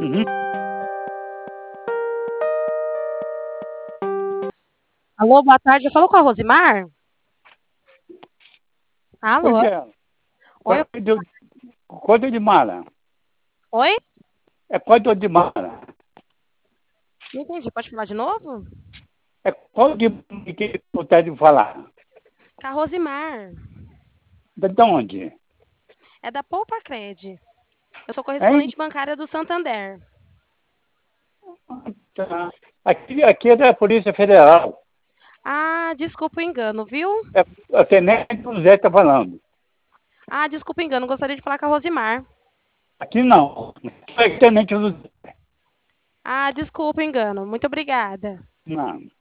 Uhum. Alô, boa tarde. Eu falo com a Rosimar? Pois Alô? é. Oi? Código de mala. Oi? É código de mala. Não entendi. Pode falar de novo? É código de mala que eu tenho de falar. Com a Rosimar. De onde? É da Poupa Cred. Eu sou Hein? correspondente bancária do Santander. Tá. Aqui é da Polícia Federal. Ah, desculpa o engano, viu? É o Tenente José está falando. Ah, desculpa o engano. Gostaria de falar com a Rosimar. Aqui não. Aqui é Tenente José. Ah, desculpa o engano. Muito obrigada. Não.